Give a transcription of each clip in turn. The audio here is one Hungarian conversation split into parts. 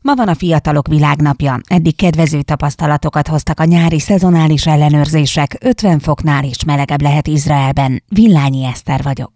Ma van a Fiatalok Világnapja. Eddig kedvező tapasztalatokat hoztak a nyári szezonális ellenőrzések, 50 foknál is melegebb lehet Izraelben. Villányi Eszter vagyok.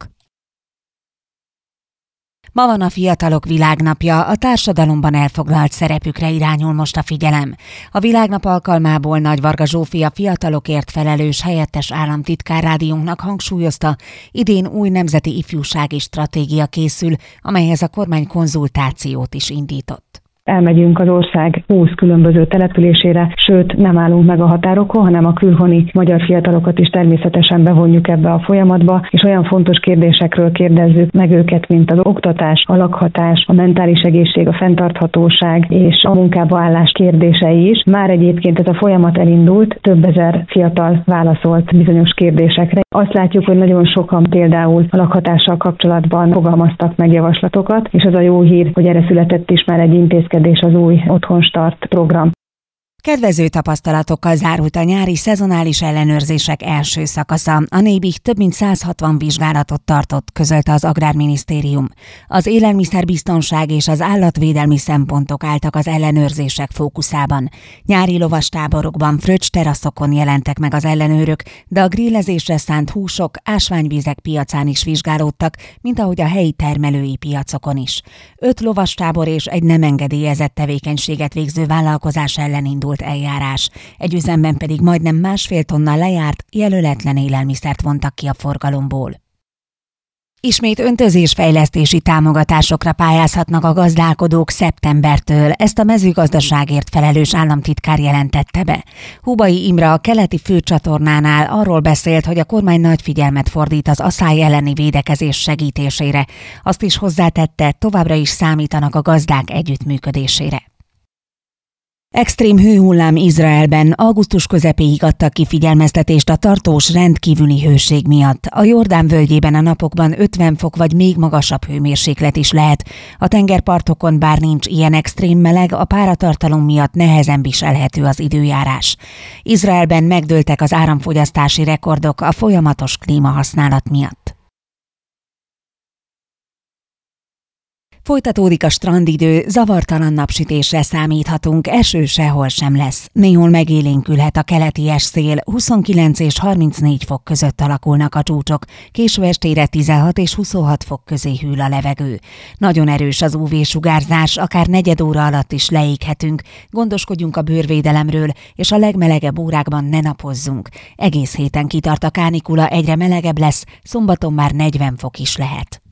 Ma van a Fiatalok Világnapja, a társadalomban elfoglalt szerepükre irányul most a figyelem. A Világnap alkalmából Nagy Varga Zsófia fiatalokért felelős helyettes államtitkár rádiónknak hangsúlyozta, idén új nemzeti ifjúsági stratégia készül, amelyhez a kormány konzultációt is indított. Elmegyünk az ország 20 különböző településére, sőt nem állunk meg a határokon, hanem a külhoni magyar fiatalokat is természetesen bevonjuk ebbe a folyamatba, és olyan fontos kérdésekről kérdezzük meg őket, mint az oktatás, a lakhatás, a mentális egészség, a fenntarthatóság és a munkába állás kérdései is. Már egyébként ez a folyamat elindult, több ezer fiatal válaszolt bizonyos kérdésekre. Azt látjuk, hogy nagyon sokan például a lakhatással kapcsolatban fogalmaztak meg javaslatokat, és az a jó hír, hogy erre született is már egy intézkedés, az új Otthonstart program. Kedvező tapasztalatokkal zárult a nyári szezonális ellenőrzések első szakasza. A Nébih több mint 160 vizsgálatot tartott, közölte az Agrárminisztérium. Az élelmiszerbiztonság és az állatvédelmi szempontok álltak az ellenőrzések fókuszában. Nyári lovastáborokban, fröccsteraszokon jelentek meg az ellenőrök, de a grillezésre szánt húsok, ásványvizek piacán is vizsgálódtak, mint ahogy a helyi termelői piacokon is. 5 lovastábor és egy nem engedélyezett tevékenységet végző vállalkozás ellen indult eljárás. Egy üzemben pedig majdnem 1,5 tonna lejárt, jelöletlen élelmiszert vontak ki a forgalomból. Ismét öntözésfejlesztési támogatásokra pályázhatnak a gazdálkodók szeptembertől, ezt a mezőgazdaságért felelős államtitkár jelentette be. Hubay Imre a keleti főcsatornánál arról beszélt, hogy a kormány nagy figyelmet fordít az aszály elleni védekezés segítésére. Azt is hozzátette, továbbra is számítanak a gazdák együttműködésére. Extrém hőhullám Izraelben, augusztus közepéig adtak ki figyelmeztetést a tartós rendkívüli hőség miatt. A Jordán völgyében a napokban 50 fok vagy még magasabb hőmérséklet is lehet. A tengerpartokon bár nincs ilyen extrém meleg, a páratartalom miatt nehezen viselhető az időjárás. Izraelben megdőltek az áramfogyasztási rekordok a folyamatos klímahasználat miatt. Folytatódik a strandidő, zavartalan napsütésre számíthatunk, eső sehol sem lesz. Néhol megélénkülhet a keleti esszél, 29 és 34 fok között alakulnak a csúcsok, késő estére 16 és 26 fok közé hűl a levegő. Nagyon erős az UV-sugárzás, akár negyed óra alatt is leéghetünk, gondoskodjunk a bőrvédelemről, és a legmelegebb órákban ne napozzunk. Egész héten kitart a kánikula, egyre melegebb lesz, szombaton már 40 fok is lehet.